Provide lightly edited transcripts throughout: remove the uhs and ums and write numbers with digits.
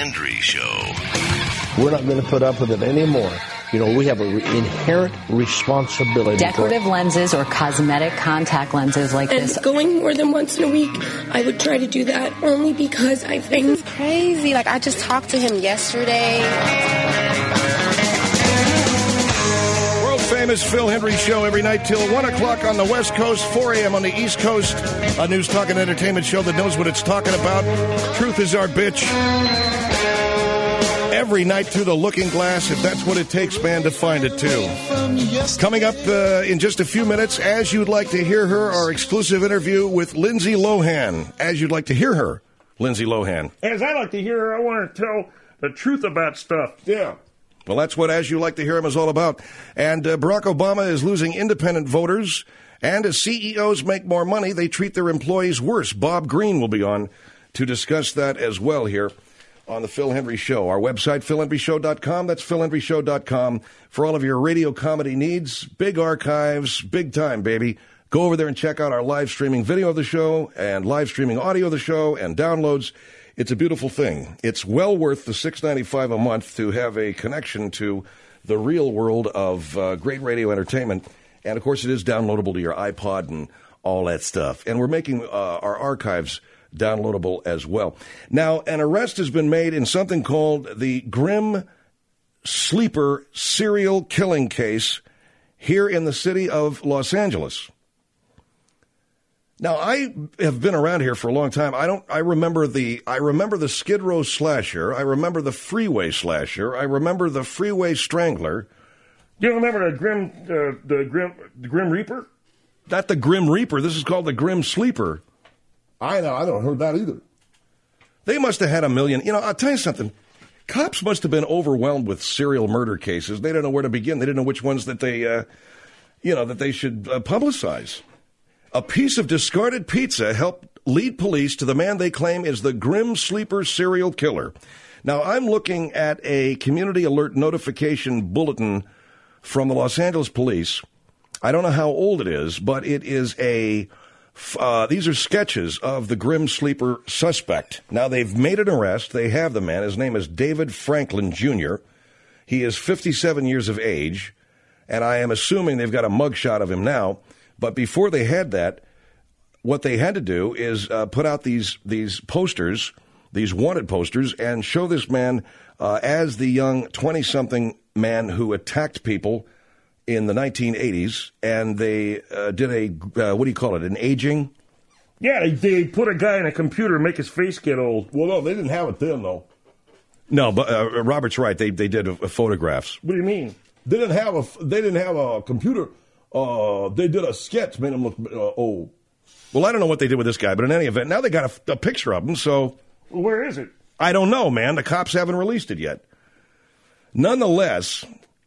Hendry Show. We're not going to put up with it anymore. You know, we have an inherent responsibility. Decorative lenses or cosmetic contact lenses like this. Going more than once in a week, I would try to do that only because I think it's crazy. Like, I just talked to him yesterday. Famous Phil Hendry Show every night till 1 o'clock on the West Coast, 4 a.m. on the East Coast. A news, talk, and entertainment show that knows what it's talking about. Truth is our bitch. Every night through the looking glass, if that's what it takes, man, to find it, too. Coming up in just a few minutes, as you'd like to hear her, our exclusive interview with Lindsay Lohan. As you'd like to hear her, Lindsay Lohan. As I like to hear her, I want to tell the truth about stuff. Yeah. Well, that's what As You Like to Hear Him is all about. And Barack Obama is losing independent voters. And as CEOs make more money, they treat their employees worse. Bob Green will be on to discuss that as well here on the Phil Hendry Show. Our website, philhendryshow.com. That's philhendryshow.com for all of your radio comedy needs. Big archives, big time, baby. Go over there and check out our live streaming video of the show and live streaming audio of the show and downloads. It's a beautiful thing. It's well worth the $6.95 a month to have a connection to the real world of great radio entertainment. And, of course, it is downloadable to your iPod and all that stuff. And we're making our archives downloadable as well. Now, an arrest has been made in something called the Grim Sleeper serial killing case here in the city of Los Angeles. Now, I have been around here for a long time. I remember the Skid Row slasher. I remember the freeway slasher. I remember the freeway strangler. Do you remember the Grim Reaper? Not the Grim Reaper. This is called the Grim Sleeper. I don't heard that either. They must have had a million. You know, I'll tell you something. Cops must have been overwhelmed with serial murder cases. They didn't know where to begin. They didn't know which ones that they, that they should publicize. A piece of discarded pizza helped lead police to the man they claim is the Grim Sleeper serial killer. Now, I'm looking at a community alert notification bulletin from the Los Angeles police. I don't know how old it is, but it is these are sketches of the Grim Sleeper suspect. Now, they've made an arrest. They have the man. His name is David Franklin, Jr. He is 57 years of age, and I am assuming they've got a mugshot of him now. But before they had that, what they had to do is put out these posters, these wanted posters, and show this man as the young 20-something man who attacked people in the 1980s. And they did an aging? Yeah, they put a guy in a computer and make his face get old. Well, no, they didn't have it then, though. No, but Robert's right. They did photographs. What do you mean? They didn't have a computer. They did a sketch, made him look old. Well, I don't know what they did with this guy, but in any event, now they got a picture of him, so... Well, where is it? I don't know, man. The cops haven't released it yet. Nonetheless,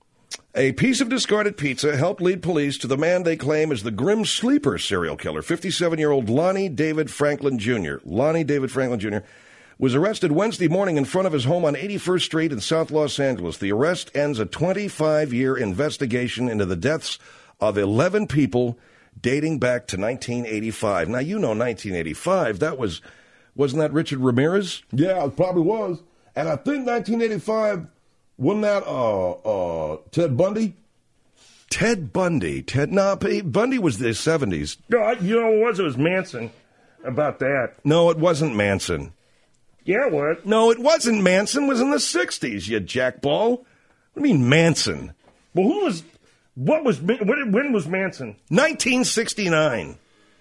a piece of discarded pizza helped lead police to the man they claim is the Grim Sleeper serial killer, 57-year-old Lonnie David Franklin Jr. Lonnie David Franklin Jr. was arrested Wednesday morning in front of his home on 81st Street in South Los Angeles. The arrest ends a 25-year investigation into the deaths of 11 people dating back to 1985. Now, you know 1985, wasn't that Richard Ramirez? Yeah, it probably was. And I think 1985, wasn't that Ted Bundy? Ted Bundy. Bundy was the 70s. No, you know what it was? It was Manson about that. No, it wasn't Manson. Yeah, it was. No, it wasn't Manson. It was in the 60s, you jackball. What do you mean Manson? Well, when was Manson? 1969.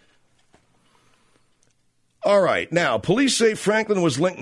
All right. Now, police say Franklin was linked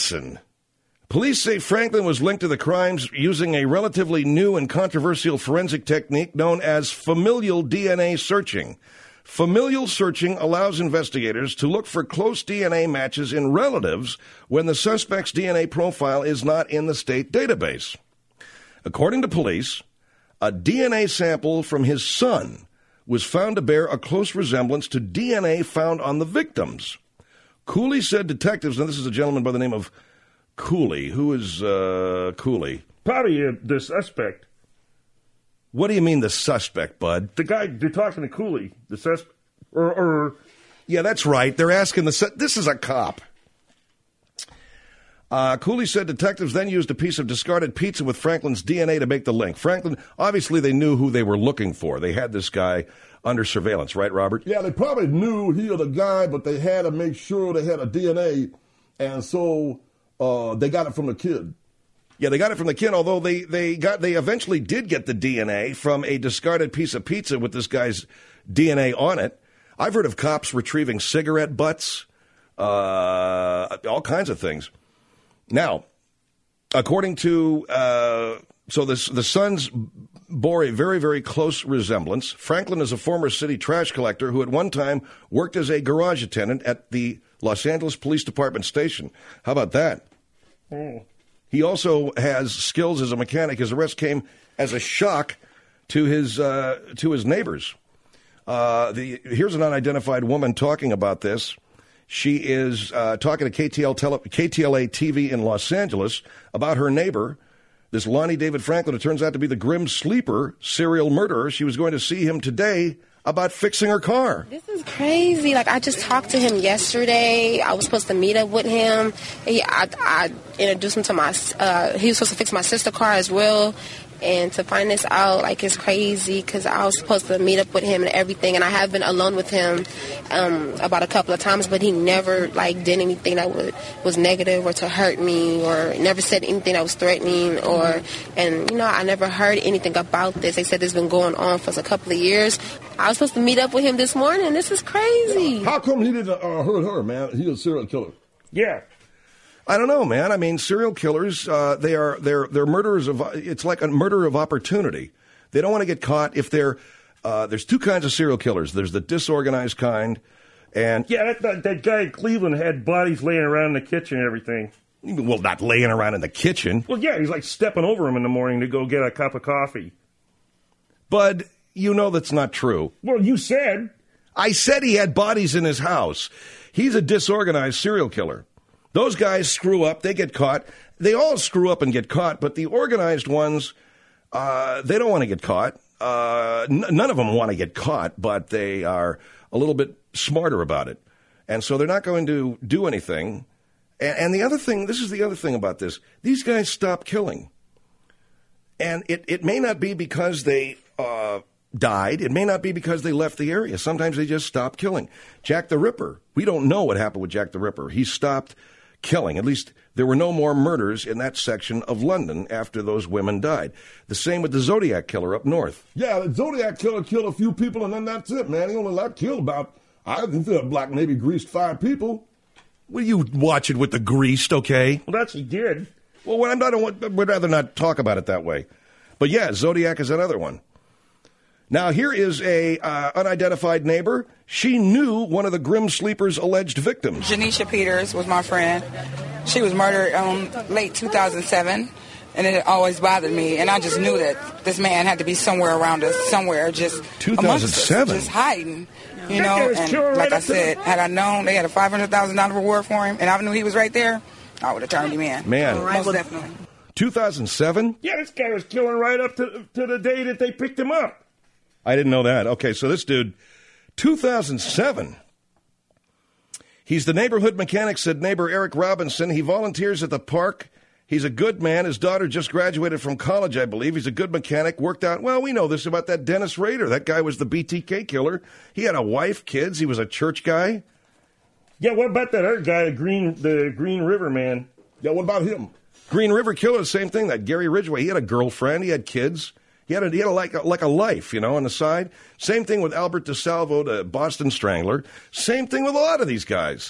to the crimes using a relatively new and controversial forensic technique known as familial DNA searching. Familial searching allows investigators to look for close DNA matches in relatives when the suspect's DNA profile is not in the state database. According to police, a DNA sample from his son was found to bear a close resemblance to DNA found on the victims. Cooley said detectives, and this is a gentleman by the name of Cooley. Who is Cooley? Probably the suspect. What do you mean the suspect, bud? The guy, they're talking to Cooley, the suspect. Yeah, that's right. They're asking this is a cop. Cooley said detectives then used a piece of discarded pizza with Franklin's DNA to make the link. Franklin, obviously they knew who they were looking for. They had this guy under surveillance, right, Robert? Yeah, they probably knew he was the guy, but they had to make sure they had a DNA, and so they got it from the kid. Yeah, they got it from the kid, although they eventually did get the DNA from a discarded piece of pizza with this guy's DNA on it. I've heard of cops retrieving cigarette butts, all kinds of things. Now, according to, the sons bore a very, very close resemblance. Franklin is a former city trash collector who at one time worked as a garage attendant at the Los Angeles Police Department station. How about that? Oh. He also has skills as a mechanic. His arrest came as a shock to his neighbors. Here's an unidentified woman talking about this. She is talking to KTLA TV in Los Angeles about her neighbor, this Lonnie David Franklin. It turns out to be the grim sleeper serial murderer. She was going to see him today about fixing her car. This is crazy. Like, I just talked to him yesterday. I was supposed to meet up with him. I introduced him to he was supposed to fix my sister's car as well. And to find this out, like, it's crazy because I was supposed to meet up with him and everything. And I have been alone with him about a couple of times, but he never, like, did anything that was negative or to hurt me, or never said anything that was threatening. I never heard anything about this. They said it's been going on for a couple of years. I was supposed to meet up with him this morning. This is crazy. How come he didn't hurt her, man? He's a serial killer. Yeah. I don't know, man. I mean, serial killers, they're murderers it's like a murder of opportunity. They don't want to get caught if there's two kinds of serial killers. There's the disorganized kind, and... Yeah, that guy in Cleveland had bodies laying around in the kitchen and everything. Well, not laying around in the kitchen. Well, yeah, he's like stepping over him in the morning to go get a cup of coffee. Bud, you know that's not true. Well, you said. I said he had bodies in his house. He's a disorganized serial killer. Those guys screw up, they get caught. They all screw up and get caught, but the organized ones, they don't want to get caught. None of them want to get caught, but they are a little bit smarter about it. And so they're not going to do anything. And the other thing, this is the other thing about this, these guys stop killing. And it may not be because they died. It may not be because they left the area. Sometimes they just stop killing. Jack the Ripper, we don't know what happened with Jack the Ripper. He stopped killing. At least there were no more murders in that section of London after those women died. The same with the Zodiac Killer up north. Yeah, the Zodiac Killer killed a few people, and then that's it, man. He only killed about, I feel like maybe greased 5 people. Well, you watch it with the greased, okay? Well, that's he did. Well, we'd rather not talk about it that way. But yeah, Zodiac is another one. Now, here is a unidentified neighbor. She knew one of the Grim Sleeper's alleged victims. Janisha Peters was my friend. She was murdered late 2007, and it always bothered me. And I just knew that this man had to be somewhere around us, somewhere just 2007, just hiding. You know, and like I said, had I known they had a $500,000 reward for him, and I knew he was right there, I would have turned him in. Man, most definitely. 2007? Yeah, this guy was killing right up to the day that they picked him up. I didn't know that. Okay, so this dude, 2007. He's the neighborhood mechanic, said neighbor Eric Robinson. He volunteers at the park. He's a good man. His daughter just graduated from college, I believe. He's a good mechanic, worked out. Well, we know this about that Dennis Rader. That guy was the BTK killer. He had a wife, kids. He was a church guy. Yeah, what about that other guy, the Green River man? Yeah, what about him? Green River Killer, the same thing. That Gary Ridgway, he had a girlfriend. He had kids. He had like a life, you know, on the side. Same thing with Albert DeSalvo, the Boston Strangler. Same thing with a lot of these guys.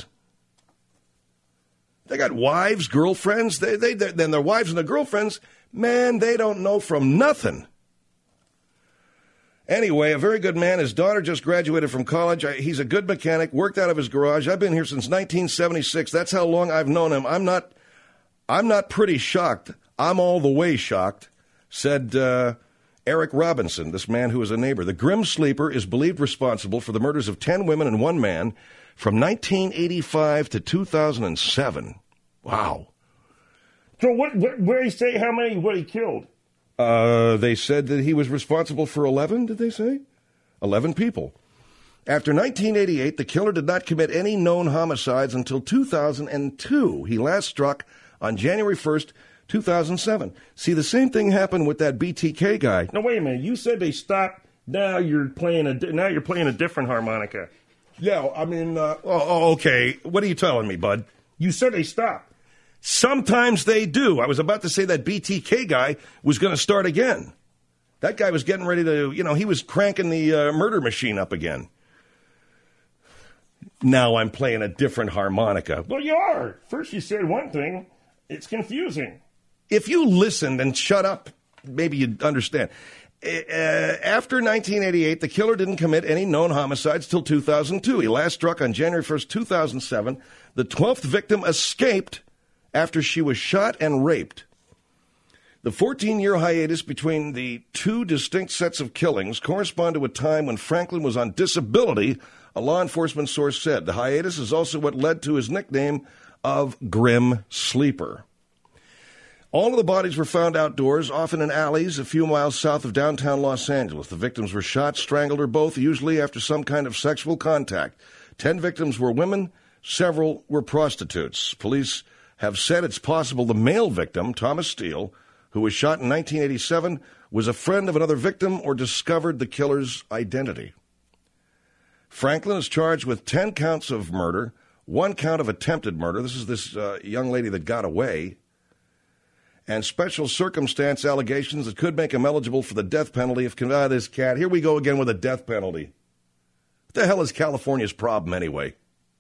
They got wives, girlfriends. Then their wives and their girlfriends, man, they don't know from nothing. Anyway, a very good man. His daughter just graduated from college. He's a good mechanic, worked out of his garage. I've been here since 1976. That's how long I've known him. I'm not pretty shocked. I'm all the way shocked, said Eric Robinson, this man who is a neighbor. The Grim Sleeper is believed responsible for the murders of 10 women and 1 man from 1985 to 2007. Wow. So where do you say what he killed? They said that he was responsible for 11, did they say? 11 people. After 1988, the killer did not commit any known homicides until 2002. He last struck on January 1st, 2007. See, the same thing happened with that BTK guy. No, wait a minute. You said they stopped. Now you're playing a different harmonica. Yeah, I mean... okay. What are you telling me, bud? You said they stopped. Sometimes they do. I was about to say that BTK guy was going to start again. That guy was getting ready to, he was cranking the murder machine up again. Now I'm playing a different harmonica. Well, you are. First you said one thing. It's confusing. If you listened and shut up, maybe you'd understand. After 1988, the killer didn't commit any known homicides till 2002. He last struck on January 1st, 2007. The 12th victim escaped after she was shot and raped. The 14-year hiatus between the two distinct sets of killings correspond to a time when Franklin was on disability, a law enforcement source said. The hiatus is also what led to his nickname of Grim Sleeper. All of the bodies were found outdoors, often in alleys a few miles south of downtown Los Angeles. The victims were shot, strangled, or both, usually after some kind of sexual contact. 10 victims were women. Several were prostitutes. Police have said it's possible the male victim, Thomas Steele, who was shot in 1987, was a friend of another victim or discovered the killer's identity. Franklin is charged with 10 counts of murder, 1 count of attempted murder. This is this young lady that got away. And special circumstance allegations that could make him eligible for the death penalty if this cat. Here we go again with a death penalty. What the hell is California's problem anyway?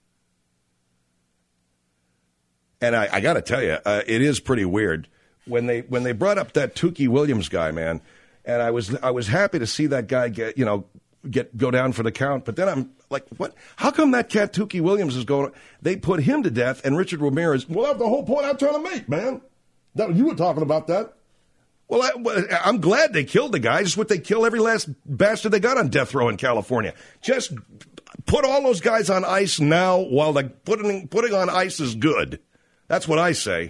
And I got to tell you, it is pretty weird when they brought up that Tukey Williams guy, man. And I was happy to see that guy go down for the count. But then I'm like, what? How come that cat Tukey Williams is going? They put him to death, and Richard Ramirez. Well, that's the whole point I'm trying to make, man. You were talking about that. Well, I'm glad they killed the guy. Just what they kill every last bastard they got on death row in California. Just put all those guys on ice now while the putting on ice is good. That's what I say.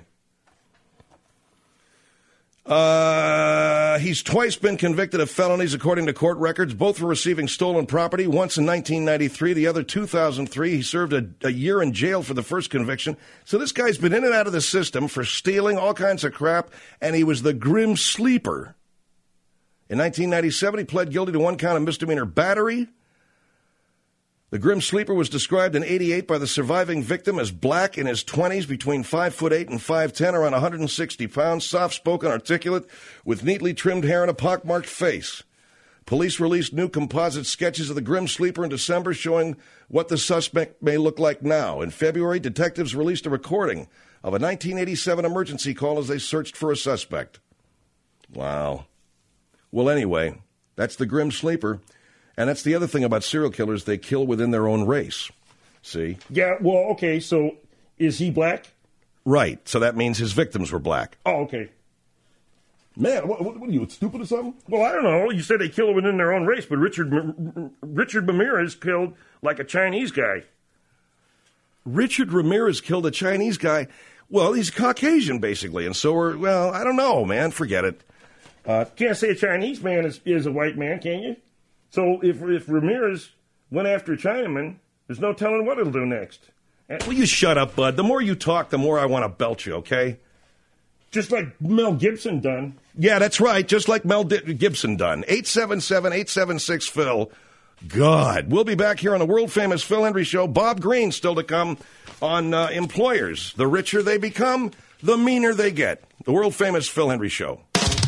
He's twice been convicted of felonies, according to court records, both for receiving stolen property, once in 1993, the other 2003. He served a year in jail for the first conviction. So this guy's been in and out of the system for stealing all kinds of crap, and he was the Grim Sleeper. In 1997, he pled guilty to 1 count of misdemeanor battery. The Grim Sleeper was described in 88 by the surviving victim as black, in his 20s, between 5'8" and 5'10", around 160 pounds, soft-spoken, articulate, with neatly trimmed hair and a pockmarked face. Police released new composite sketches of the Grim Sleeper in December showing what the suspect may look like now. In February, detectives released a recording of a 1987 emergency call as they searched for a suspect. Wow. Well, anyway, that's the Grim Sleeper. And that's the other thing about serial killers. They kill within their own race. See? Yeah, well, okay, so is he black? Right. So that means his victims were black. Oh, okay. Man, what are you, stupid or something? Well, I don't know. You said they kill within their own race, but Richard Ramirez killed like a Chinese guy. Richard Ramirez killed a Chinese guy. Well, he's Caucasian, basically. And so I don't know, man. Forget it. Can't say a Chinese man is a white man, can you? So if Ramirez went after a Chinaman, there's no telling what it'll do next. Will you shut up, bud? The more you talk, the more I want to belt you, okay? Just like Mel Gibson done. Yeah, that's right. Just like Mel Gibson done. 877-876-PHIL. God. We'll be back here on the world-famous Phil Hendrie Show. Bob Green still to come on employers. The richer they become, the meaner they get. The world-famous Phil Hendrie Show.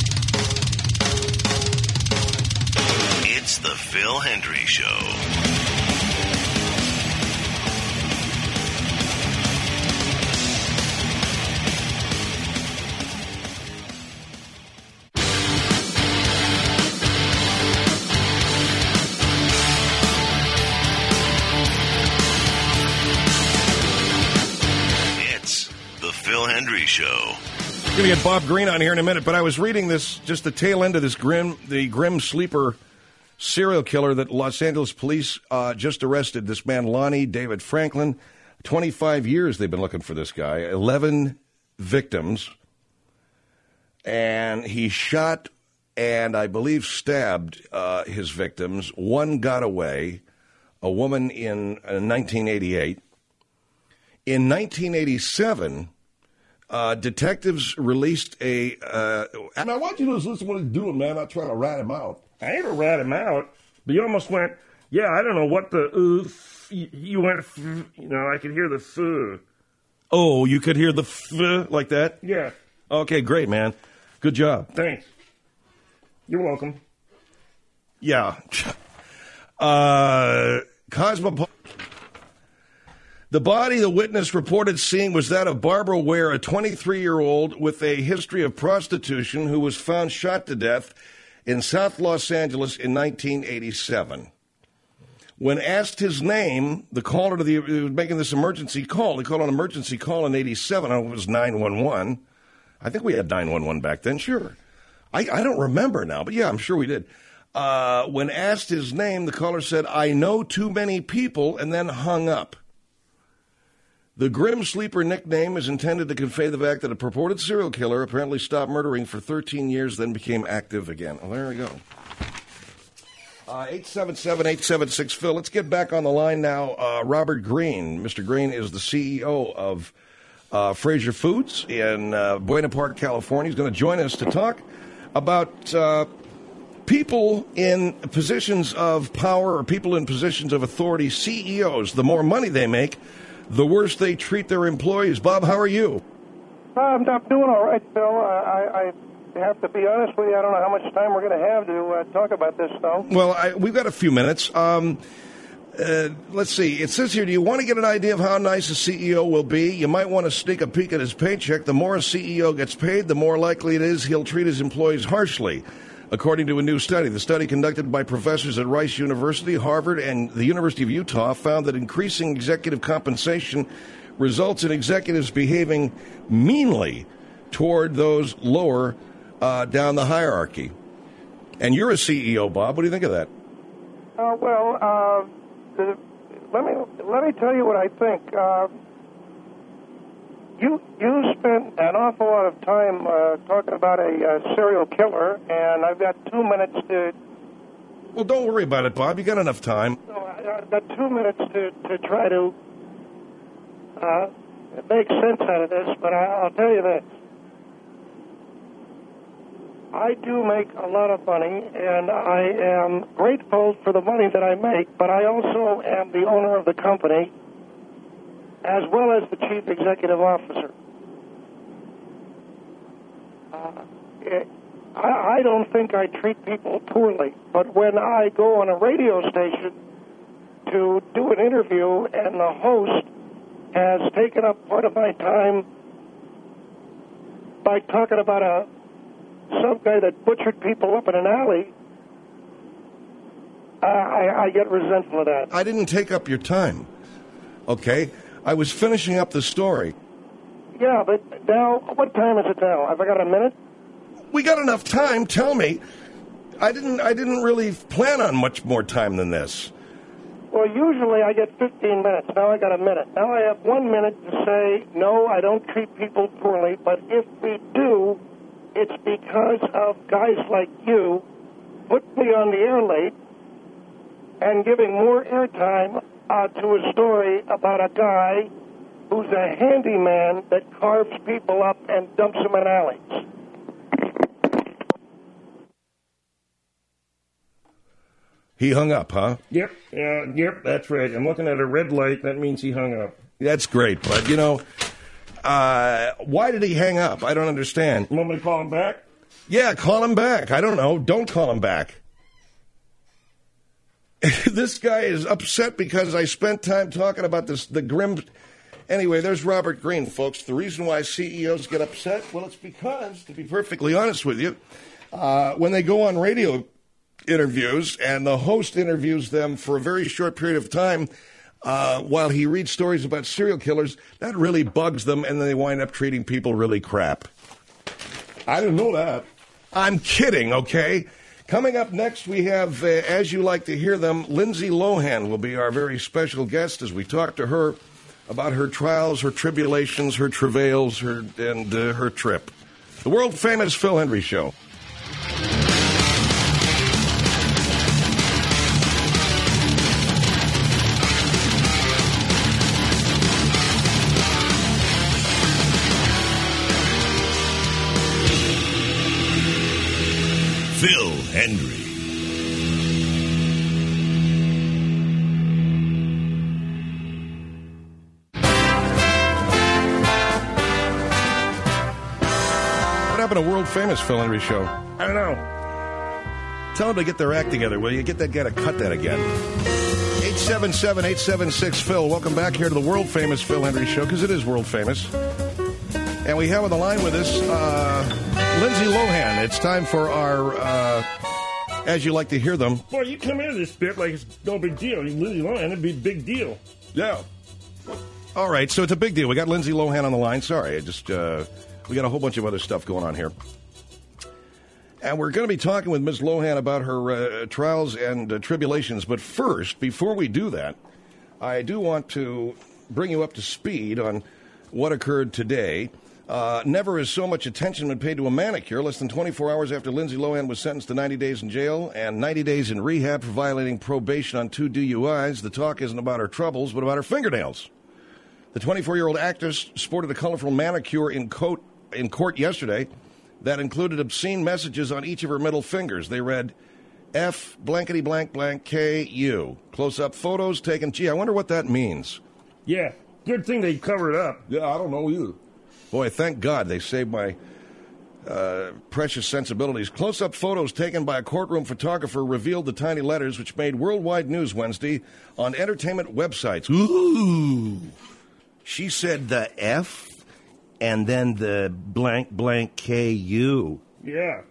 It's the Phil Hendrie Show. It's the Phil Hendrie Show. We're going to get Bob Green on here in a minute, but I was reading this, just the tail end of this the Grim Sleeper serial killer that Los Angeles police just arrested. This man, Lonnie David Franklin. 25 years they've been looking for this guy. 11 victims. And he shot and I believe stabbed his victims. One got away, a woman in 1988. In 1987, Detectives released a... Now, why don't you just listen to what he's doing, man? Not trying to rat him out. I ain't to rat him out, but you almost went, yeah, I don't know what the... you went, I could hear the f. Oh, you could hear the f like that? Yeah. Okay, great, man. Good job. Thanks. You're welcome. Yeah. Cosmopolitan. The body the witness reported seeing was that of Barbara Ware, a 23-year-old with a history of prostitution who was found shot to death in South Los Angeles in 1987. When asked his name, the caller to he was making this emergency call. He called an emergency call in 87. It was 911. I think we had 911 back then, sure. I don't remember now, but yeah, I'm sure we did. When asked his name, the caller said, "I know too many people," and then hung up. The Grim Sleeper nickname is intended to convey the fact that a purported serial killer apparently stopped murdering for 13 years, then became active again. Well, there we go. 877-876-PHIL. Let's get back on the line now. Robert Greene. Mr. Greene is the CEO of Fraser Foods in Buena Park, California. He's going to join us to talk about people in positions of power or people in positions of authority, CEOs. The more money they make, the worse they treat their employees. Bob, how are you? I'm doing all right, Phil. I have to be honest with you. I don't know how much time we're going to have to talk about this, though. Well, we've got a few minutes. Let's see. It says here, do you want to get an idea of how nice a CEO will be? You might want to sneak a peek at his paycheck. The more a CEO gets paid, the more likely it is he'll treat his employees harshly, according to a new study. The study conducted by professors at Rice University, Harvard, and the University of Utah found that increasing executive compensation results in executives behaving meanly toward those lower down the hierarchy. And you're a CEO, Bob. What do you think of that? Let me tell you what I think. You spent an awful lot of time talking about a serial killer, and I've got 2 minutes to... Well, don't worry about it, Bob. You got enough time. I've got 2 minutes to try to make sense out of this, but I'll tell you this. I do make a lot of money, and I am grateful for the money that I make, but I also am the owner of the company, as well as the chief executive officer. I don't think I treat people poorly, but when I go on a radio station to do an interview and the host has taken up part of my time by talking about some guy that butchered people up in an alley, I get resentful of that. I didn't take up your time, okay? I was finishing up the story. Yeah, but now, what time is it now? Have I got a minute? We got enough time. Tell me. I didn't really plan on much more time than this. Well, usually I get 15 minutes. Now I got a minute. Now I have 1 minute to say, no, I don't treat people poorly, but if we do, it's because of guys like you put me on the air late and giving more airtime to a story about a guy who's a handyman that carves people up and dumps them in alleys. He hung up, huh? Yep, that's right. I'm looking at a red light. That means he hung up. That's great, but, why did he hang up? I don't understand. You want me to call him back? Yeah, call him back. I don't know. Don't call him back. This guy is upset because I spent time talking about the grim... Anyway, there's Robert Greene, folks. The reason why CEOs get upset, well, it's because, to be perfectly honest with you, when they go on radio interviews and the host interviews them for a very short period of time while he reads stories about serial killers, that really bugs them, and then they wind up treating people really crap. I didn't know that. I'm kidding, okay? Coming up next, we have, as you like to hear them, Lindsay Lohan will be our very special guest as we talk to her about her trials, her tribulations, her travails, her trip. The world-famous Phil Hendrie Show. Phil Hendrie. What happened to world-famous Phil Hendrie show? I don't know. Tell them to get their act together, will you? Get that guy to cut that again. 877-876-PHIL. Welcome back here to the world-famous Phil Hendrie show, because it is world-famous. And we have on the line with us Lindsay Lohan. It's time for our, as you like to hear them. Boy, you come into this bit like it's no big deal. Lindsay Lohan, it'd be a big deal. Yeah. All right, so it's a big deal. We got Lindsay Lohan on the line. Sorry, we got a whole bunch of other stuff going on here. And we're going to be talking with Ms. Lohan about her trials and tribulations. But first, before we do that, I do want to bring you up to speed on what occurred today. Never has so much attention been paid to a manicure. Less than 24 hours after Lindsay Lohan was sentenced to 90 days in jail and 90 days in rehab for violating probation on 2 DUIs, the talk isn't about her troubles, but about her fingernails. The 24-year-old actress sported a colorful manicure in court yesterday that included obscene messages on each of her middle fingers. They read, F blankety blank blank K-U. Close-up photos taken. Gee, I wonder what that means. Yeah, good thing they covered it up. Yeah, I don't know either. Boy, thank God they saved my precious sensibilities. Close-up photos taken by a courtroom photographer revealed the tiny letters, which made worldwide news Wednesday on entertainment websites. Ooh! She said the F and then the blank blank K-U. Yeah.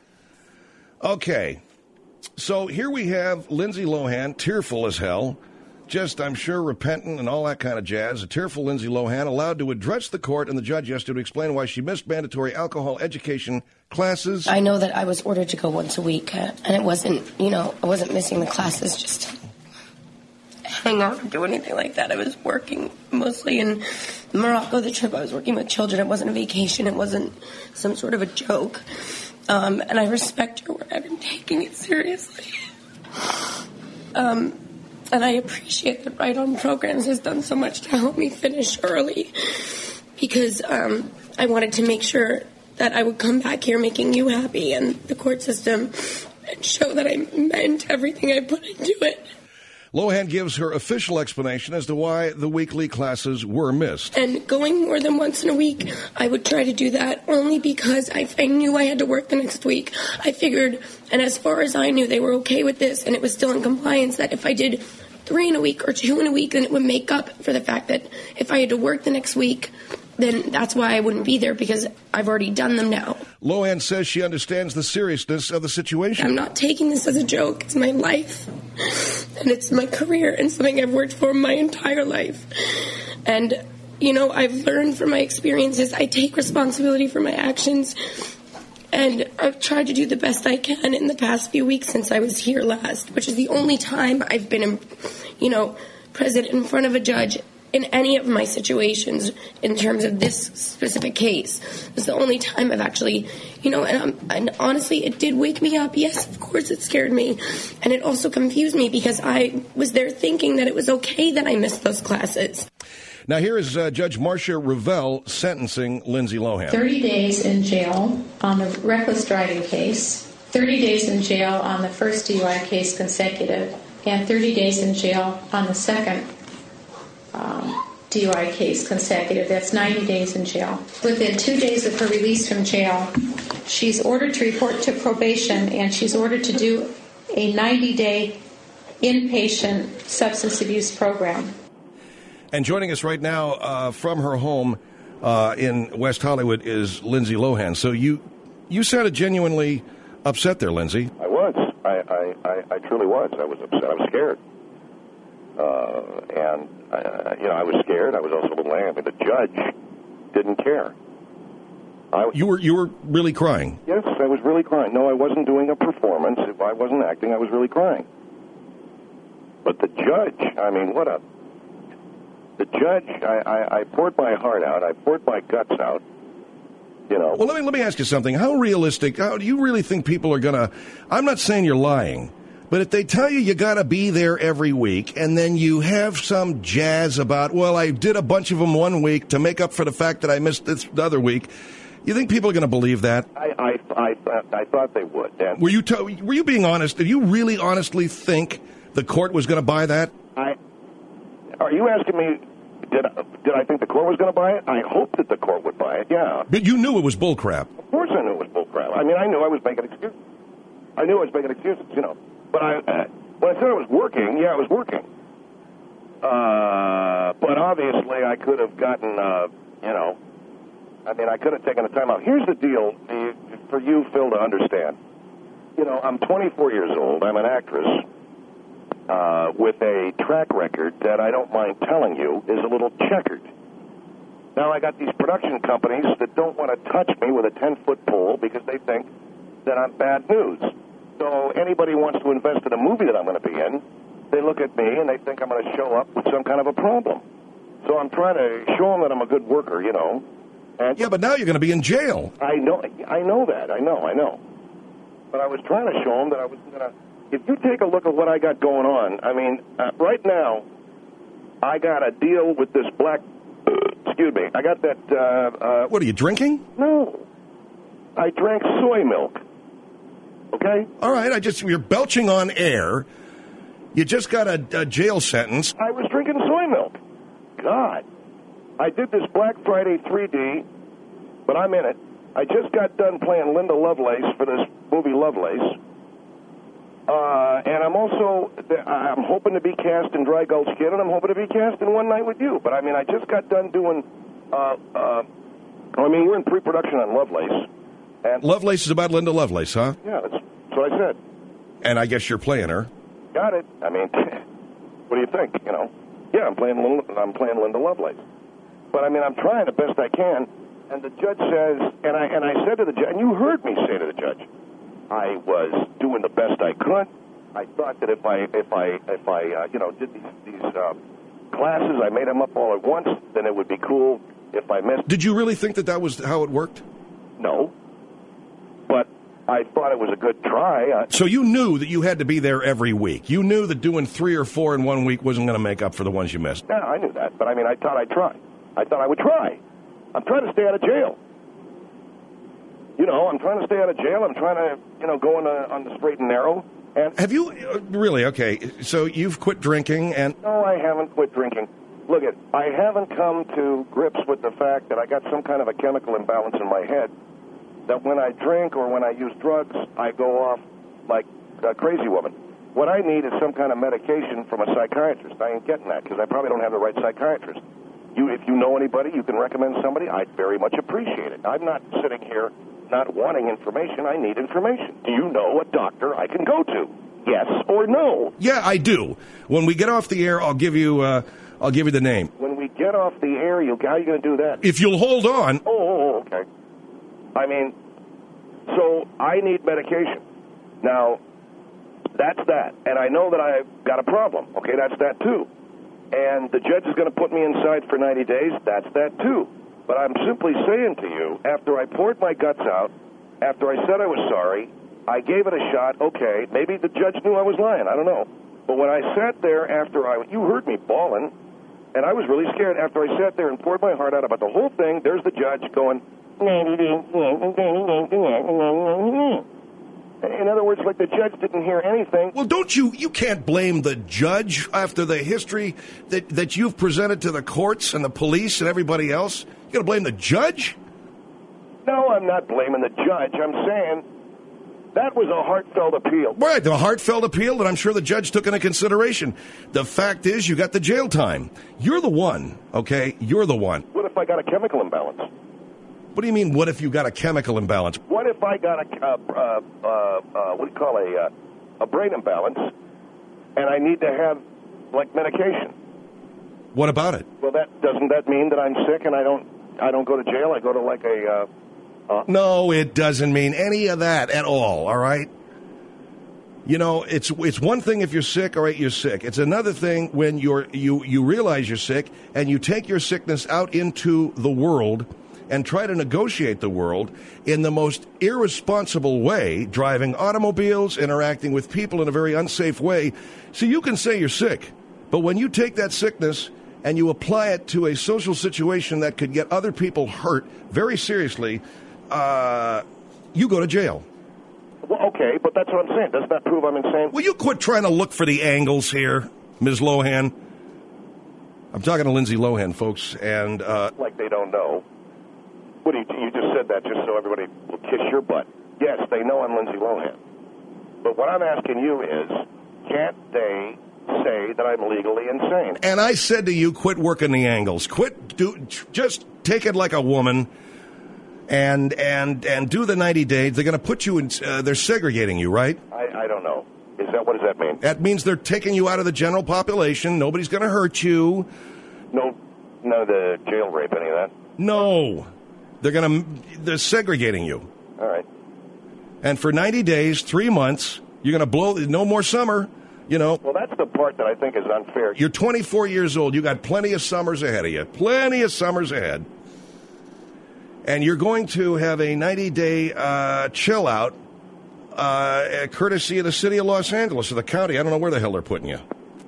Okay. So here we have Lindsay Lohan, tearful as hell, just, I'm sure, repentant and all that kind of jazz. A tearful Lindsay Lohan allowed to address the court and the judge yesterday to explain why she missed mandatory alcohol education classes. I know that I was ordered to go once a week, and it wasn't, I wasn't missing the classes just to hang out or do anything like that. I was working mostly in Morocco, the trip. I was working with children. It wasn't a vacation. It wasn't some sort of a joke. And I respect her work. I've been taking it seriously. And I appreciate that Right On Programs has done so much to help me finish early, because I wanted to make sure that I would come back here making you happy and the court system and show that I meant everything I put into it. Lohan gives her official explanation as to why the weekly classes were missed. And going more than once in a week, I would try to do that only because I knew I had to work the next week. I figured, and as far as I knew, they were okay with this, and it was still in compliance, that if I did 3 in a week or 2 in a week, then it would make up for the fact that if I had to work the next week, then that's why I wouldn't be there, because I've already done them now. Lohan says she understands the seriousness of the situation. I'm not taking this as a joke. It's my life, and it's my career, and something I've worked for my entire life. And, I've learned from my experiences. I take responsibility for my actions, and I've tried to do the best I can in the past few weeks since I was here last, which is the only time I've been, present in front of a judge in any of my situations in terms of this specific case. It's the only time I've actually, and honestly, it did wake me up. Yes, of course it scared me. And it also confused me because I was there thinking that it was okay that I missed those classes. Now here is Judge Marcia Revelle sentencing Lindsay Lohan. 30 days in jail on the reckless driving case, 30 days in jail on the first DUI case consecutive, and 30 days in jail on the second DUI case consecutive. That's 90 days in jail. Within 2 days of her release from jail, she's ordered to report to probation, and she's ordered to do a 90-day inpatient substance abuse program. And joining us right now from her home in West Hollywood is Lindsay Lohan. So you sounded genuinely upset there, Lindsay. I was. I truly was. I was upset. I was scared. I was scared. I was also a little angry. The judge didn't care. You were really crying? Yes, I was really crying. No, I wasn't doing a performance. If I wasn't acting, I was really crying. But the judge, the judge, I poured my heart out. I poured my guts out. Well, let me ask you something. How realistic, do you really think people are going to, I'm not saying you're lying, but if they tell you got to be there every week, and then you have some jazz about, well, I did a bunch of them one week to make up for the fact that I missed this the other week, You think people are going to believe that? I thought they would. And Were you being honest? Did you really honestly think the court was going to buy that? Are you asking me, did I think the court was going to buy it? I hoped that the court would buy it, yeah. But you knew it was bullcrap. Of course I knew it was bullcrap. I mean, I knew I was making excuses. I knew I was making excuses, you know. But when I said I was working, yeah, I was working. But obviously I could have gotten, you know, I mean, I could have taken the time out. Here's the deal for you, Phil, to understand. You know, I'm 24 years old. I'm an actress with a track record that I don't mind telling you is a little checkered. Now, I got these production companies that don't want to touch me with a 10-foot pole because they think that I'm bad news. So anybody who wants to invest in a movie that I'm going to be in, they look at me and they think I'm going to show up with some kind of a problem. So I'm trying to show them that I'm a good worker, you know. And yeah, but now you're going to be in jail. I know that. I know. But I was trying to show them that I was going to... If you take a look at what I got going on, I mean, right now, I got a deal with this black... excuse me. I got that... what, are you drinking? No. I drank soy milk. Okay? All right, you're belching on air. You just got a jail sentence. I was drinking soy milk. God. I did this Black Friday 3D, but I'm in it. I just got done playing Linda Lovelace for this movie Lovelace. And I'm hoping to be cast in Dry Gulch Kid, and I'm hoping to be cast in One Night with You. But, I mean, I just got done doing, we're in pre-production on Lovelace. And Lovelace is about Linda Lovelace, huh? Yeah, that's what I said. And I guess you're playing her. Got it. I mean, what do you think, you know? Yeah, I'm playing Linda Lovelace. But, I mean, I'm trying the best I can. And the judge says, and I said to the judge, and you heard me say to the judge, I was doing the best I could. I thought that if I did these classes, I made them up all at once, then it would be cool if I missed. Did you really think that was how it worked? No. But I thought it was a good try. So you knew that you had to be there every week. You knew that doing 3 or 4 in 1 week wasn't going to make up for the ones you missed. Yeah, I knew that. But, I mean, I thought I'd try. I thought I would try. I'm trying to stay out of jail. You know, I'm trying to stay out of jail. I'm trying to, go on the straight and narrow. And have you really? Okay, so you've quit drinking and... No, I haven't quit drinking. Look, I haven't come to grips with the fact that I got some kind of a chemical imbalance in my head, that when I drink or when I use drugs, I go off like a crazy woman. What I need is some kind of medication from a psychiatrist. I ain't getting that because I probably don't have the right psychiatrist. If you know anybody, you can recommend somebody, I'd very much appreciate it. I'm not sitting here not wanting information. I need information. Do you know a doctor I can go to? Yes or no? Yeah, I do. When we get off the air, I'll give you the name. When we get off the air, how are you going to do that? If you'll hold on. Oh, okay. I mean, so I need medication. Now, that's that. And I know that I've got a problem. Okay, that's that too. And the judge is going to put me inside for 90 days. That's that too. But I'm simply saying to you, after I poured my guts out, after I said I was sorry, I gave it a shot. Okay, maybe the judge knew I was lying. I don't know. But when I sat there you heard me bawling, and I was really scared. After I sat there and poured my heart out about the whole thing, there's the judge going, in other words, like the judge didn't hear anything. Well, you can't blame the judge after the history that you've presented to the courts and the police and everybody else. You got to blame the judge? No, I'm not blaming the judge. I'm saying that was a heartfelt appeal. Right, a heartfelt appeal that I'm sure the judge took into consideration. The fact is you got the jail time. You're the one, okay? You're the one. What if I got a chemical imbalance? What do you mean, what if you got a chemical imbalance? What if I got a brain imbalance, and I need to have, medication? What about it? Well, doesn't that mean that I'm sick and I don't go to jail? I go to No, it doesn't mean any of that at all, all right? It's one thing if you're sick, all right, you're sick. It's another thing when you realize you're sick and you take your sickness out into the world and try to negotiate the world in the most irresponsible way, driving automobiles, interacting with people in a very unsafe way. So you can say you're sick, but when you take that sickness and you apply it to a social situation that could get other people hurt very seriously, you go to jail. Well, okay, but that's what I'm saying. Doesn't that prove I'm insane? Will you quit trying to look for the angles here, Ms. Lohan? I'm talking to Lindsay Lohan, folks, and... like they don't know. What you just said that just so everybody will kiss your butt. Yes, they know I'm Lindsay Lohan. But what I'm asking you is, can't they say that I'm legally insane? And I said to you, quit working the angles. Just take it like a woman and do the 90 days. They're going to put you in, they're segregating you, right? I don't know. What does that mean? That means they're taking you out of the general population. Nobody's going to hurt you. No, none of the jail rape, any of that? No. They're segregating you. All right. And for 90 days, 3 months, you're going to blow, no more summer, you know. Well, that's the part that I think is unfair. You're 24 years old. You got plenty of summers ahead of you. Plenty of summers ahead. And you're going to have a 90-day chill out, courtesy of the city of Los Angeles, or the county. I don't know where the hell they're putting you.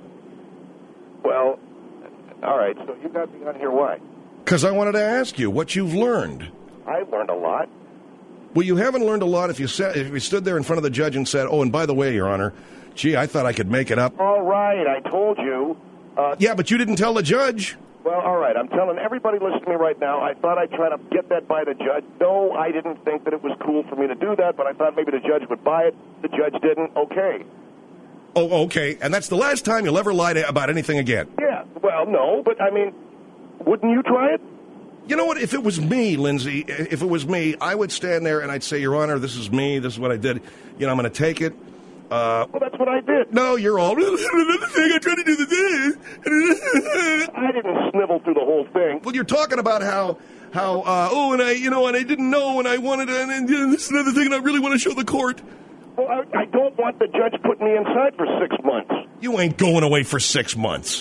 Well, all right. So you got me on here. Why? Because I wanted to ask you what you've learned. I've learned a lot. Well, you haven't learned a lot if you stood there in front of the judge and said, oh, and by the way, Your Honor, gee, I thought I could make it up. All right, I told you. Yeah, but you didn't tell the judge. Well, all right, I'm telling everybody listening to me right now, I thought I'd try to get that by the judge. No, I didn't think that it was cool for me to do that, but I thought maybe the judge would buy it. The judge didn't. Okay. Oh, okay, and that's the last time you'll ever lie about anything again. Yeah, well, no, but I mean, wouldn't you try it? You know what? If it was me, Lindsay, if it was me, I would stand there and I'd say, Your Honor, this is me. This is what I did. You know, I'm going to take it. Well, that's what I did. No, you're all. Another thing I tried to do this. I didn't snivel through the whole thing. Well, you're talking about how and I didn't know, and I wanted to, and this is another thing, and I really want to show the court. Well, I don't want the judge putting me inside for 6 months. You ain't going away for 6 months.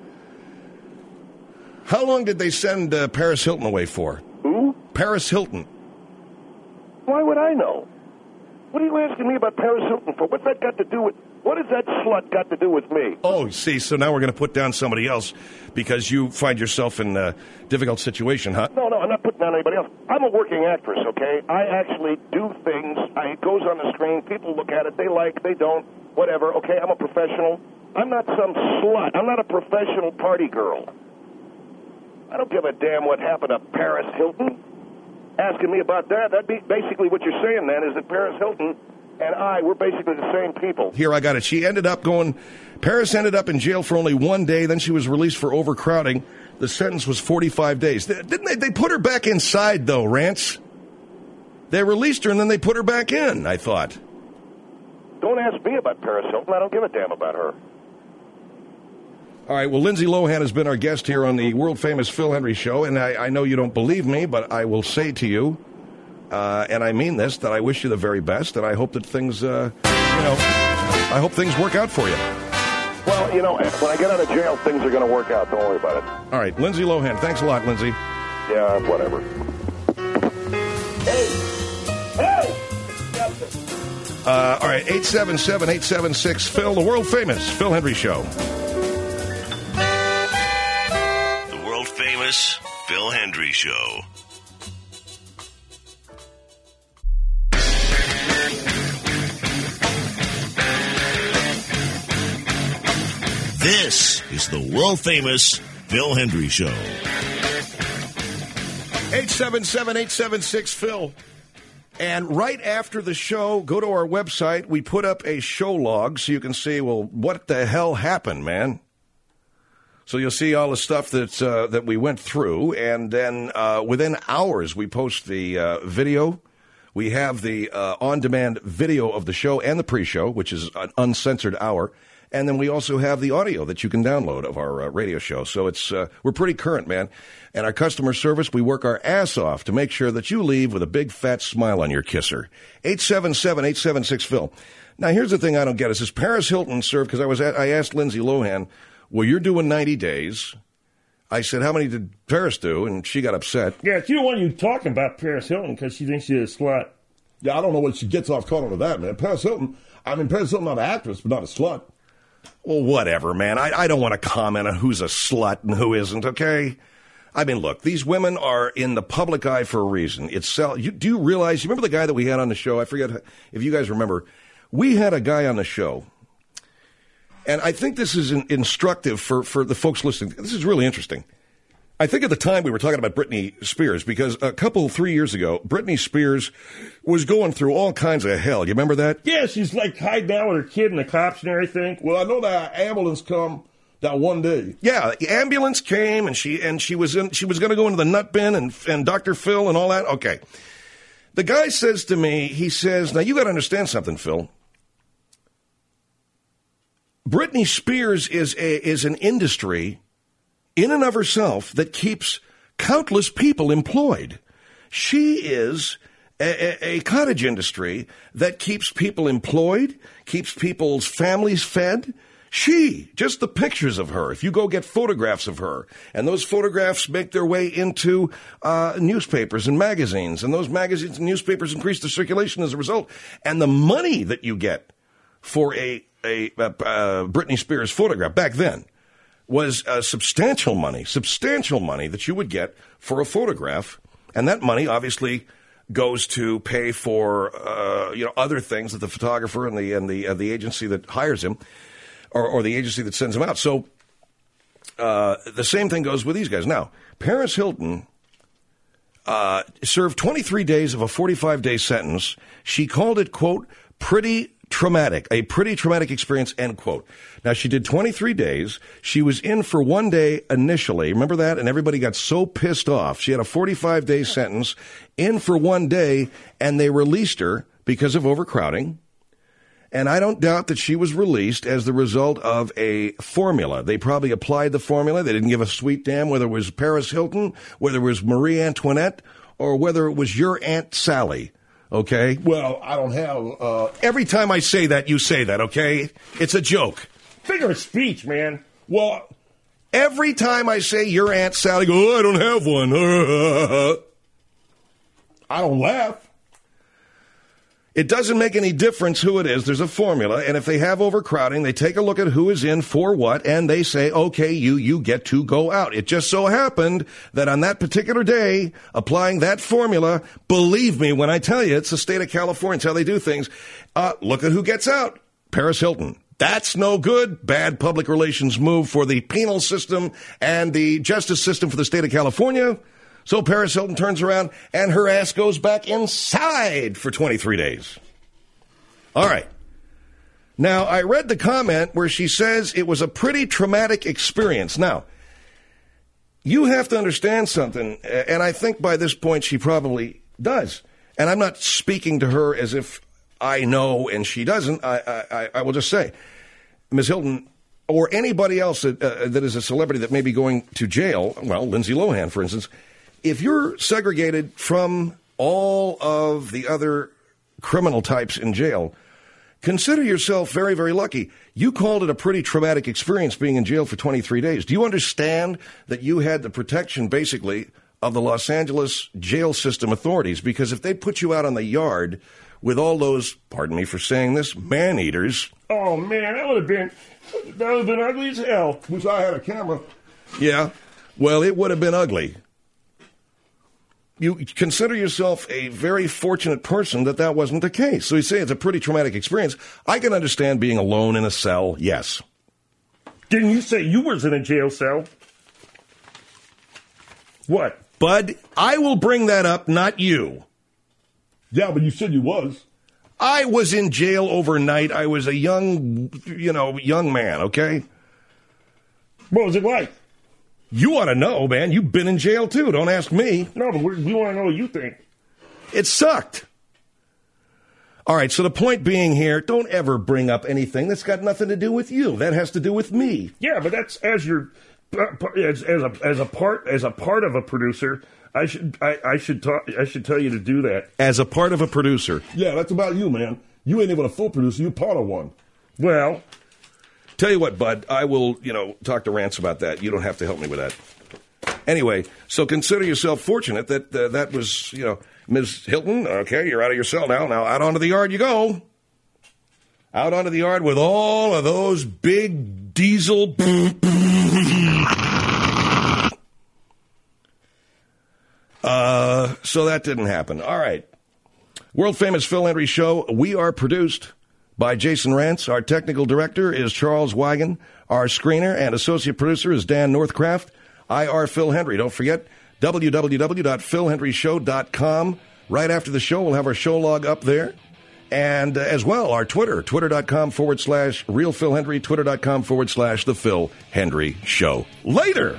How long did they send Paris Hilton away for? Who? Paris Hilton. Why would I know? What are you asking me about Paris Hilton for? What's that got to do with... What has that slut got to do with me? Oh, see, so now we're going to put down somebody else because you find yourself in a difficult situation, huh? No, I'm not putting down anybody else. I'm a working actress, okay? I actually do things. It goes on the screen. People look at it. They like, they don't, whatever. Okay, I'm a professional. I'm not some slut. I'm not a professional party girl. I don't give a damn what happened to Paris Hilton. Asking me about that, that'd be basically what you're saying then, is that Paris Hilton and we're basically the same people. Here, I got it. Paris ended up in jail for only 1 day, then she was released for overcrowding. The sentence was 45 days. Didn't they put her back inside, though, Rance? They released her, and then they put her back in, I thought. Don't ask me about Paris Hilton. I don't give a damn about her. All right, well, Lindsay Lohan has been our guest here on the world-famous Phil Hendrie Show, and I know you don't believe me, but I will say to you, and I mean this, that I wish you the very best, and I hope that things, I hope things work out for you. Well, when I get out of jail, things are going to work out. Don't worry about it. All right, Lindsay Lohan. Thanks a lot, Lindsay. Yeah, whatever. Hey! All right, 877-876-PHIL, the world-famous Phil Hendrie Show. The world-famous Phil Hendrie Show. This is the world-famous Phil Hendrie Show. 877-876-PHIL. And right after the show, go to our website. We put up a show log so you can see, well, what the hell happened, man? So you'll see all the stuff that we went through. And then within hours, we post the video. We have the on-demand video of the show and the pre-show, which is an uncensored hour. And then we also have the audio that you can download of our radio show. So we're pretty current, man. And our customer service, we work our ass off to make sure that you leave with a big fat smile on your kisser. 877-876-PHIL. Now, here's the thing I don't get. Is this Paris Hilton served? Because I asked Lindsay Lohan, well, you're doing 90 days. I said, how many did Paris do? And she got upset. Yeah, she don't want you talking about Paris Hilton because she thinks she's a slut. Yeah, I don't know what she gets off calling her that, man. Paris Hilton, not an actress, but not a slut. Well, whatever, man. I don't want to comment on who's a slut and who isn't, okay? I mean, look, these women are in the public eye for a reason. Do you realize, you remember the guy that we had on the show? I forget if you guys remember. We had a guy on the show, and I think this is instructive for the folks listening. This is really interesting. I think at the time we were talking about Britney Spears because 3 years ago, Britney Spears was going through all kinds of hell. You remember that? Yeah, she's like hiding out with her kid and the cops and everything. Well, I know that ambulance come that one day. Yeah, the ambulance came and she was going to go into the nut bin and Dr. Phil and all that. Okay. The guy says to me, he says, now you got to understand something, Phil. Britney Spears is an industry in and of herself that keeps countless people employed. She is a cottage industry that keeps people employed, keeps people's families fed. Just the pictures of her, if you go get photographs of her, and those photographs make their way into newspapers and magazines, and those magazines and newspapers increase the circulation as a result, and the money that you get for a Britney Spears photograph back then was substantial money that you would get for a photograph, and that money obviously goes to pay for other things that the photographer and the agency that hires him or the agency that sends him out. So the same thing goes with these guys. Now, Paris Hilton served 23 days of a 45-day sentence. She called it, quote, a pretty traumatic experience, end quote. Now, she did 23 days. She was in for 1 day initially. Remember that? And everybody got so pissed off. She had a 45-day sentence, in for 1 day, and they released her because of overcrowding. And I don't doubt that she was released as the result of a formula. They probably applied the formula. They didn't give a sweet damn whether it was Paris Hilton, whether it was Marie Antoinette, or whether it was your Aunt Sally. Okay? Well, I don't have... Every time I say that, you say that, okay? It's a joke. Figure of speech, man. Well, every time I say your Aunt Sally, go, oh, I don't have one. I don't laugh. It doesn't make any difference who it is. There's a formula, and if they have overcrowding, they take a look at who is in for what, and they say, okay, you get to go out. It just so happened that on that particular day, applying that formula, believe me when I tell you, it's the state of California. It's how they do things. Look at who gets out. Paris Hilton. That's no good. Bad public relations move for the penal system and the justice system for the state of California. So Paris Hilton turns around and her ass goes back inside for 23 days. All right. Now, I read the comment where she says it was a pretty traumatic experience. Now, you have to understand something, and I think by this point she probably does. And I'm not speaking to her as if I know and she doesn't. I will just say, Ms. Hilton, or anybody else that is a celebrity that may be going to jail, well, Lindsay Lohan, for instance, if you're segregated from all of the other criminal types in jail, consider yourself very, very lucky. You called it a pretty traumatic experience being in jail for 23 days. Do you understand that you had the protection, basically, of the Los Angeles jail system authorities? Because if they put you out on the yard with all those, pardon me for saying this, man-eaters. Oh, man, that would have been ugly as hell. Wish I had a camera. Yeah, well, it would have been ugly. You consider yourself a very fortunate person that wasn't the case. So you say it's a pretty traumatic experience. I can understand being alone in a cell, yes. Didn't you say you was in a jail cell? What? Bud, I will bring that up, not you. Yeah, but you said you was. I was in jail overnight. I was a young man, okay? What was it like? You ought to know, man. You've been in jail, too. Don't ask me. No, but we want to know what you think. It sucked. All right, so the point being here, don't ever bring up anything that's got nothing to do with you. That has to do with me. Yeah, but that's as a part of a producer, I should tell you to do that. As a part of a producer. Yeah, that's about you, man. You ain't even a full producer. You're part of one. Well, tell you what, Bud, I will, talk to Rance about that. You don't have to help me with that. Anyway, so consider yourself fortunate that that was, Ms. Hilton, okay, you're out of your cell now. Now, out onto the yard you go. Out onto the yard with all of those big diesel So that didn't happen. All right. World famous Phil Hendrie Show. We are produced by Jason Rantz. Our technical director is Charles Wigan. Our screener and associate producer is Dan Northcraft. IR Phil Hendrie. Don't forget, www.philhendrieshow.com. Right after the show, we'll have our show log up there. And as well, our Twitter, twitter.com/Real Phil Hendrie, twitter.com/The Phil Hendrie Show. Later!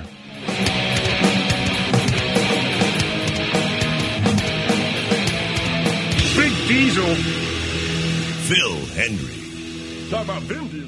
Big Diesel. Phil Hendrie. Talk about Vin Diesel.